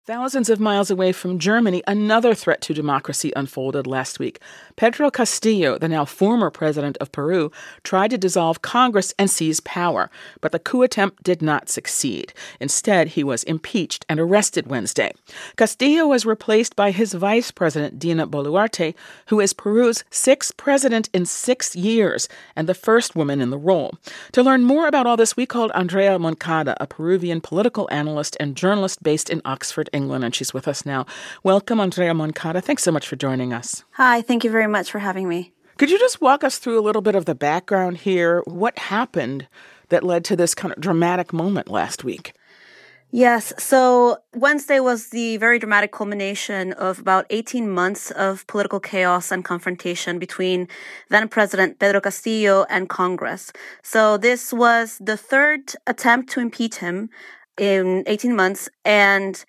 Thousands of miles away from Germany, another threat to democracy unfolded last week. Pedro Castillo, the now former president of Peru, tried to dissolve Congress and seize power, but the coup attempt did not succeed. Instead, he was impeached and arrested Wednesday. Castillo was replaced by his vice president, Dina Boluarte, who is Peru's sixth president in 6 years and the first woman in the role. To learn more about all this, we called Andrea Moncada, a Peruvian political analyst and journalist based in Oxford, England, and she's with us now. Welcome, Andrea Moncada. Thanks so much for joining us. Hi, thank you very much for having me. Could you just walk us through a little bit of the background here? What happened that led to this kind of dramatic moment last week? Yes, so Wednesday was the very dramatic culmination of about 18 months of political chaos and confrontation between then President Pedro Castillo and Congress. So this was the third attempt to impeach him in 18 months, and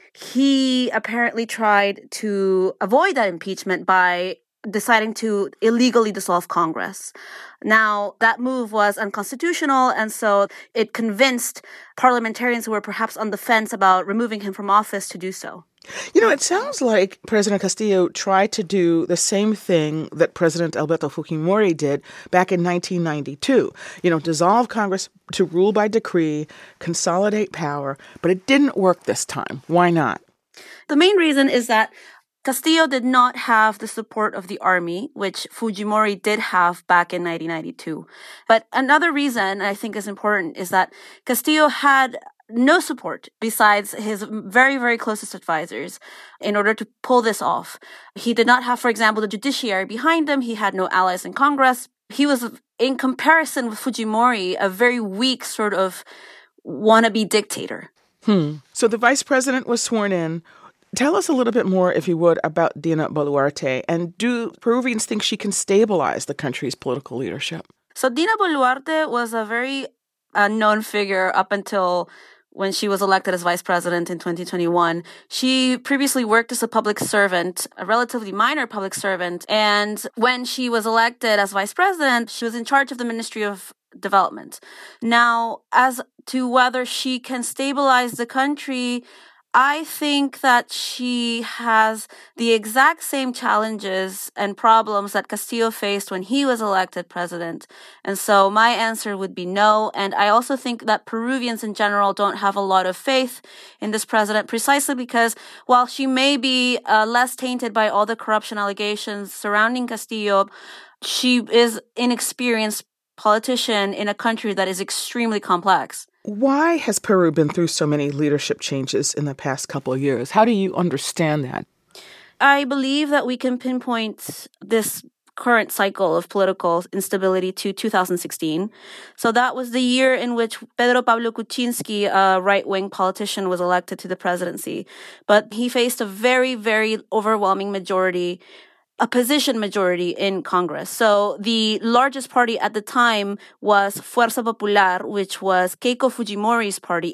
he apparently tried to avoid that impeachment by deciding to illegally dissolve Congress. Now, that move was unconstitutional, and so it convinced parliamentarians who were perhaps on the fence about removing him from office to do so. You know, it sounds like President Castillo tried to do the same thing that President Alberto Fujimori did back in 1992. Dissolve Congress to rule by decree, consolidate power, but it didn't work this time. Why not? The main reason is that Castillo did not have the support of the army, which Fujimori did have back in 1992. But another reason I think is important is that Castillo had no support besides his very, very closest advisors in order to pull this off. He did not have, for example, the judiciary behind him. He had no allies in Congress. He was, in comparison with Fujimori, a very weak sort of wannabe dictator. So the vice president was sworn in. Tell us a little bit more, if you would, about Dina Boluarte, and do Peruvians think she can stabilize the country's political leadership? So Dina Boluarte was a very unknown figure up until when she was elected as vice president in 2021. She previously worked as a public servant, a relatively minor public servant, and when she was elected as vice president, she was in charge of the Ministry of Development. Now, as to whether she can stabilize the country, I think that she has the exact same challenges and problems that Castillo faced when he was elected president. And so my answer would be no. And I also think that Peruvians in general don't have a lot of faith in this president, precisely because while she may be less tainted by all the corruption allegations surrounding Castillo, she is an inexperienced politician in a country that is extremely complex. Why has Peru been through so many leadership changes in the past couple of years? How do you understand that? I believe that we can pinpoint this current cycle of political instability to 2016. So that was the year in which Pedro Pablo Kuczynski, a right-wing politician, was elected to the presidency. But he faced a very, very overwhelming majority, opposition majority in Congress. So the largest party at the time was Fuerza Popular, which was Keiko Fujimori's party,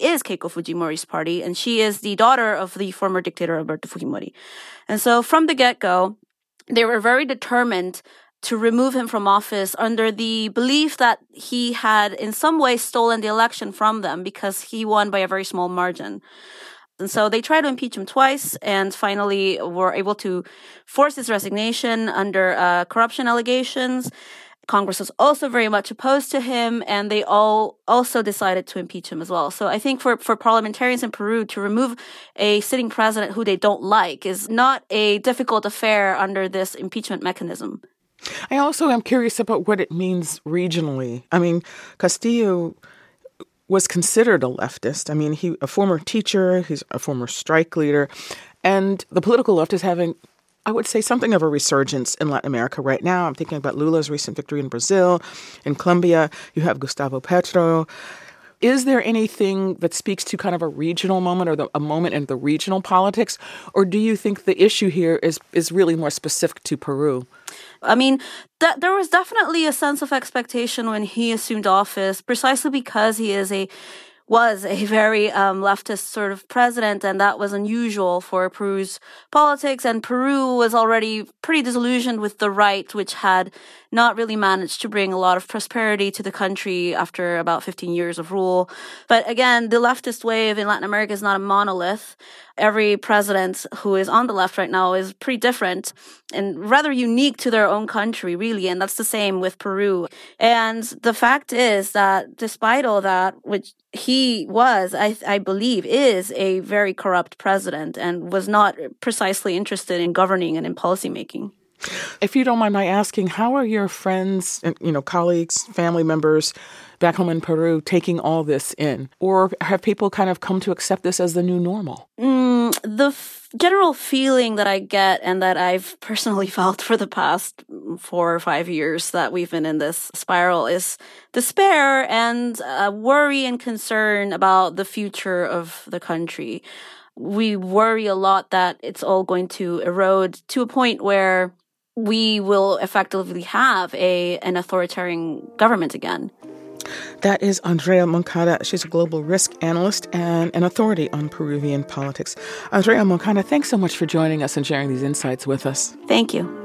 and she is the daughter of the former dictator Alberto Fujimori. And so from the get-go, they were very determined to remove him from office under the belief that he had in some way stolen the election from them because he won by a very small margin. And so they tried to impeach him twice and finally were able to force his resignation under corruption allegations. Congress was also very much opposed to him, and they all also decided to impeach him as well. So I think for parliamentarians in Peru to remove a sitting president who they don't like is not a difficult affair under this impeachment mechanism. I also am curious about what it means regionally. I mean, Castillo was considered a leftist. I mean, he's a former teacher, he's a former strike leader, and the political left is having, I would say, something of a resurgence in Latin America right now. I'm thinking about Lula's recent victory in Brazil. In Colombia, you have Gustavo Petro. Is there anything that speaks to kind of a regional moment or a moment in the regional politics? Or do you think the issue here is really more specific to Peru? I mean, there was definitely a sense of expectation when he assumed office, precisely because he was a very leftist sort of president, and that was unusual for Peru's politics. And Peru was already pretty disillusioned with the right, which had not really managed to bring a lot of prosperity to the country after about 15 years of rule. But again, the leftist wave in Latin America is not a monolith. every president who is on the left right now is pretty different and rather unique to their own country, really. And that's the same with Peru. And the fact is that despite all that, which he was, I believe, is a very corrupt president and was not precisely interested in governing and in policymaking. If you don't mind my asking, how are your friends, colleagues, family members back home in Peru taking all this in? Or have people kind of come to accept this as the new normal? The general feeling that I get and that I've personally felt for the past 4 or 5 years that we've been in this spiral is despair and worry and concern about the future of the country. We worry a lot that it's all going to erode to a point where we will effectively have an authoritarian government again. That is Andrea Moncada. She's a global risk analyst and an authority on Peruvian politics. Andrea Moncada, thanks so much for joining us and sharing these insights with us. Thank you.